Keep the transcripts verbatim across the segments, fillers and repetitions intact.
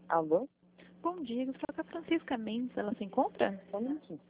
Alô? Bom dia, eu falo com a Francisca Mendes, ela se encontra? Só um minutinho.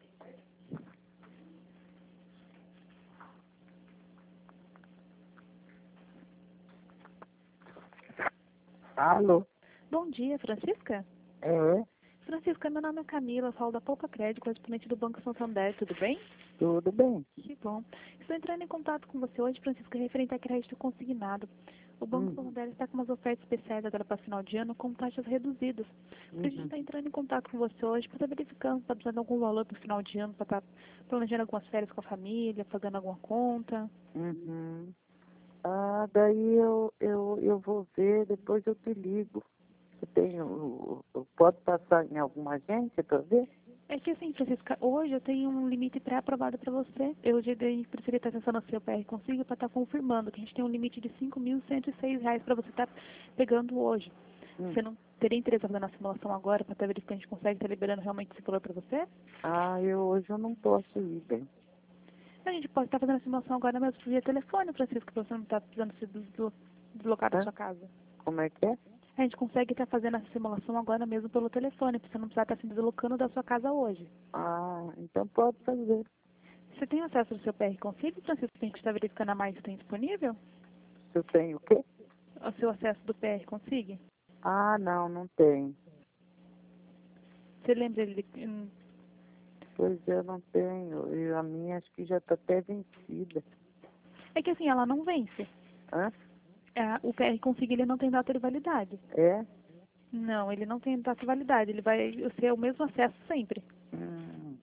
Alô? Bom dia, Francisca? É, Francisca, meu nome é Camila, eu falo da Poupa Crédito, correspondente do Banco Santander, tudo bem? tudo bem. Que bom. Estou entrando em contato com você hoje, Francisca, referente a crédito consignado. O Banco Hum, Santander está com umas ofertas especiais agora para final de ano com taxas reduzidas. Por isso a gente uhum. está entrando em contato com você hoje para estar verificando se está precisando de algum valor para o final de ano, para estar planejando algumas férias com a família, pagando alguma conta. Uhum. Ah, daí eu, eu, eu vou ver, depois eu te ligo. Você tem o, o- pode passar em alguma agência para ver? É que assim, Francisca, hoje eu tenho um limite pré-aprovado para você. Eu já dei, precisaria estar acessando o seu P R Consigo para estar confirmando que a gente tem um limite de cinco mil cento e seis reais para você estar pegando hoje. Hum. Você não teria interesse em fazer a simulação agora para estar verificando que a gente consegue estar liberando realmente esse valor para você? Ah, eu hoje eu não posso ir, bem. A gente pode estar fazendo a simulação agora mesmo via telefone, Francisca, para você não estar precisando se deslo- deslocar da Hã? sua casa. Como é que é? A gente consegue estar fazendo essa simulação agora mesmo pelo telefone, para você não precisar estar se deslocando da sua casa hoje. Ah, então pode fazer. Você tem acesso ao seu P R Consigo, Francisco? Tem que estar verificando a mais que tem disponível? Se eu tenho o quê? O seu acesso do P R Consigo? Ah, não, não tenho. Você lembra ele? hum, Pois eu não tenho. E a minha acho que já está até vencida. É que assim, ela não vence. Hã? É, o P R Consigo ele não tem data de validade. É? Não, ele não tem data de validade. Ele vai ser o mesmo acesso sempre. Hum,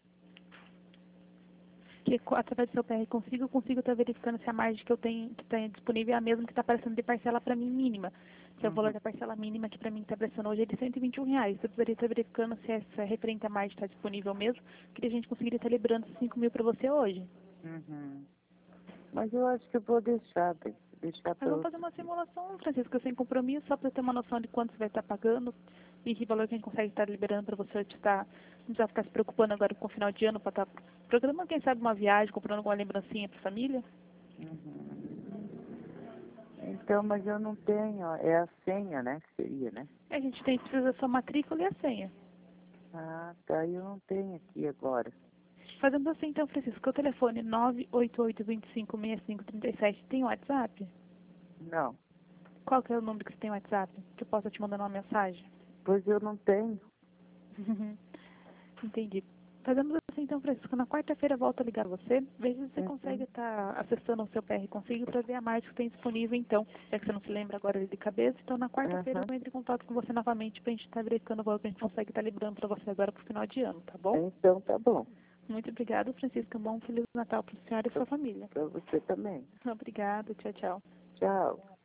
Que co- através do seu P R Consigo, eu consigo estar verificando se a margem que eu tenho que está disponível é a mesma que está aparecendo de parcela para mim mínima. Se é o valor uhum, da parcela mínima que para mim está aparecendo hoje é de cento e vinte e um reais. Eu precisaria estar verificando se essa referente à margem está disponível mesmo, que a gente conseguiria estar liberando esses cinco mil para você hoje. uhum. Mas eu acho que eu vou deixar, bem, deixar Mas para vamos fazer outro uma dia. simulação, Francisco, sem compromisso, só para ter uma noção de quanto você vai estar pagando e que valor que a gente consegue estar liberando para você estar, não precisar ficar se preocupando agora com o final de ano para estar programando, quem sabe, uma viagem, comprando alguma lembrancinha para a família. Uhum. Então, mas eu não tenho, ó, é a senha, né, que seria, né? A gente tem precisa da sua matrícula e a senha. Ah, tá, eu não tenho aqui agora. Fazendo assim, então, Francisco, o telefone nove oito oito, dois cinco, seis cinco três sete tem WhatsApp? Não, Qual que é o número que você tem WhatsApp? Que eu possa te mandar uma mensagem? pois eu não tenho. Entendi. Fazemos assim, então, Francisco, na quarta-feira eu volto a ligar você, veja se você consegue Uhum, estar acessando o seu P R Consigo para ver a margem que tem disponível, então, já que você não se lembra agora de cabeça, então na quarta-feira uhum. eu entro em contato com você novamente para a gente estar verificando o valor que a gente consegue estar liberando para você agora para o final de ano, tá bom? Então tá bom. Muito obrigada, Francisco. Um bom Feliz Natal para a senhora e sua família. Para você também. Obrigada, tchau, tchau. Tchau.